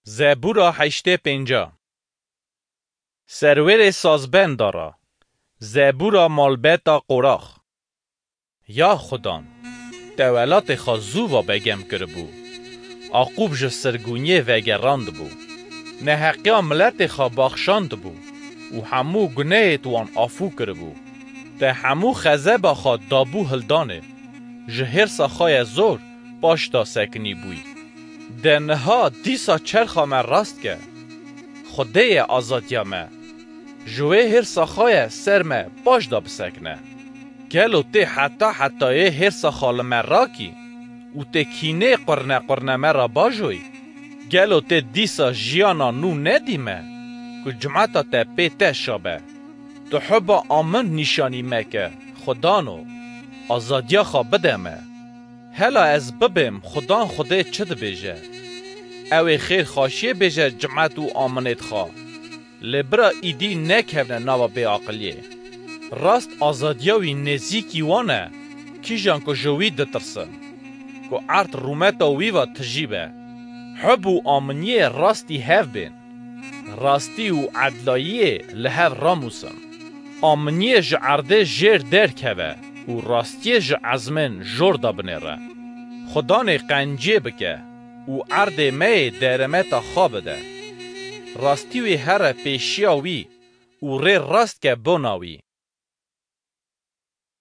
زبورا 850 سرور سازبند دارا زبورا مالبتا قراخ یا خدان دولت خازو و بگم کربو عقوب جو سرگونیه وگراند بو نحقیا ملت خا بخشاند بو و همو گناه توان آفو کربو ده همو خزبا خا دابو هلدانه جهر ساخای زور باشتا سکنی بوی ده نها دیسا چرخا من راست که خوده آزادیا من جوه هر ساخای سر من باش دا بسکنه گلو ته حتی هر ساخال من راکی و ته کینه قرنه من را باجوی گلو ته دیسا جیانا نو ندیمه که جمعتا ته پیته شابه تو حبا آمن نشانی مکه خدانو آزادیا خواه بدمه هلا از ببیم خدا خوده چد بیجه اوی خیر خاشیه بیجه جمعت و آمنت خواه لبرا ایدی نکهونه نوا بی عقلیه راست آزادیاوی نزیکی وانه کیجان که جوی دترسن که عرض رومتا ویوا تجیبه حب و آمنیه راستی هف بین راستی و عدلاییه لهف راموسن آمنیه جعرده جیر در کهوه و راستی عزمن جوردا بنره خدان قنجه بکه و عرض می درمتا خواب ده راستی وی هر پیشیاوی و ری راست که بناوی